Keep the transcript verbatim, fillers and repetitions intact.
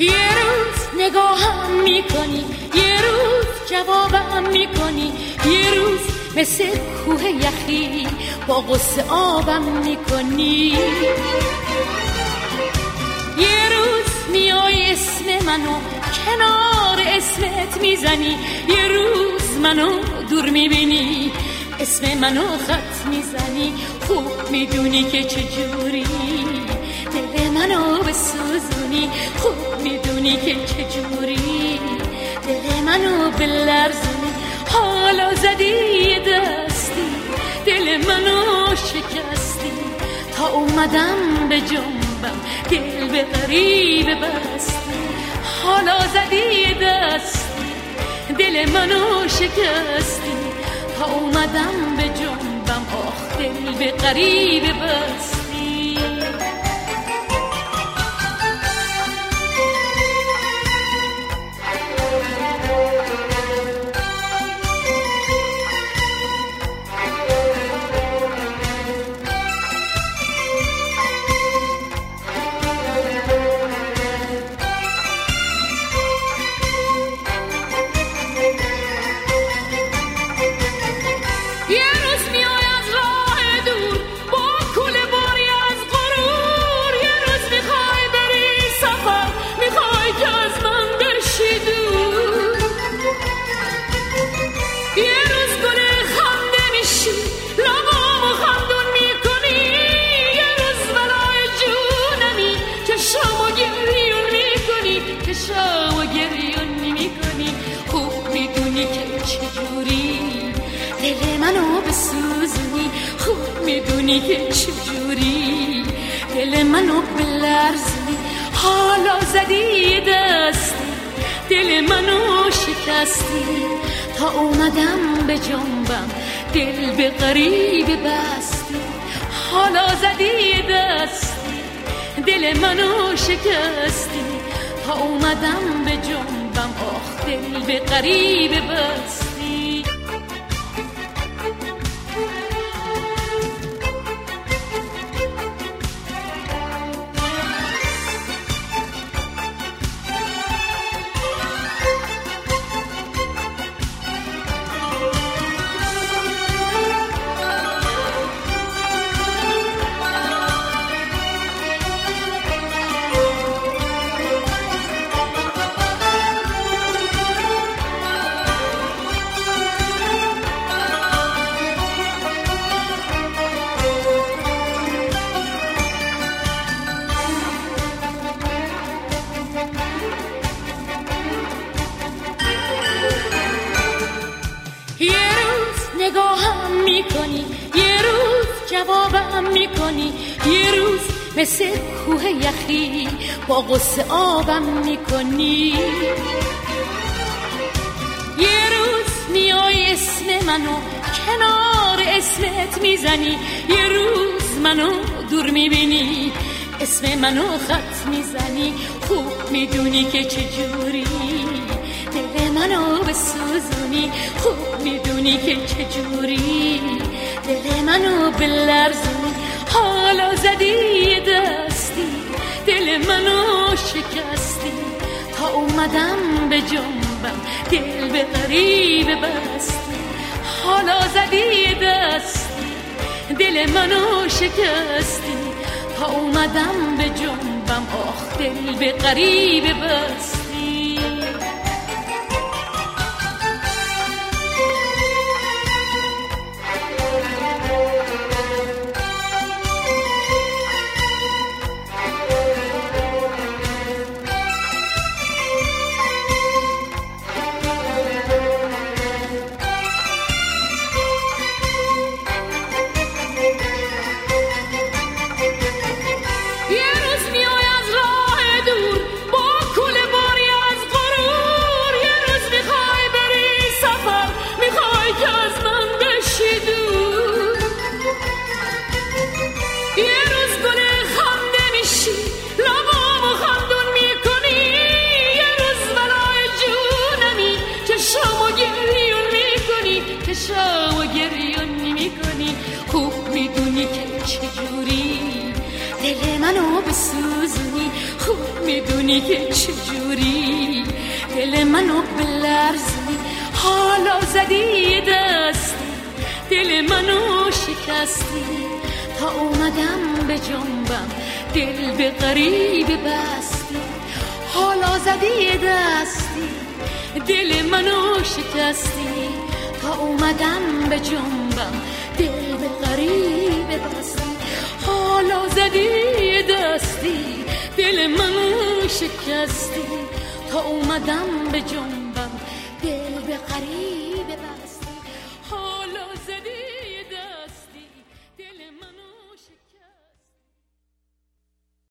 یه روز نگاهم میکنی، یه روز جوابم میکنی، یه روز مثل کوه یخی با غصه آبم میکنی. یه روز میای اسم منو کنار اسمت میزنی، یه روز منو دور میبینی اسم منو خط میزنی. خوب میدونی که چجوری دل منو بسوزونی، خوب میدونی که چجوری دل منو بلرزونی. حالا زدی دستی دل منو شکستی، تا اومدم به جنبم دل به غریب بستی. حالا زدی دستی دل منو شکستی، تا اومدم به جنبم آخ دل به غریب بستی. میدونی که چجوری دل منو بلرزونی. حالا زدی دستی دل منو شکستی، تا اومدم به جنبم دل به غریب بستی. حالا زدی دستی دل منو شکستی، تا اومدم به جنبم آخ دل به غریب بستی. نگاهم میکنی، یه روز جوابم میکنی، یه روز مثل کوه یخی با غصه آبم میکنی. یه روز میای اسم منو کنار اسمت میزنی، یه روز منو دور میبینی اسم منو خط میزنی. خوب میدونی که چجوری دل منو بسوزونی، خوب میدونی که چجوری دل منو بلرزونی. حالا زدی دستی دل منو شکستی، تا اومدم به جنبم دل به غریب بستی. حالا زدی دستی دل منو شکستی، تا اومدم به جنبم آخ دل به غریب بستی. یه روز میای از راه دور با کوله باری میدونی که چجوری دل منو بلرزی، حالا زدی دستی دل منو شکستی، تا اومدم به جنبم دل به غریب بستی، حالا زدی دستی دل منو شکستی، تا اومدم به جنبم دل به غریب بستی، حالا زدی دستی دل منو شکستی، تا اومدم به جنبم دل به غریب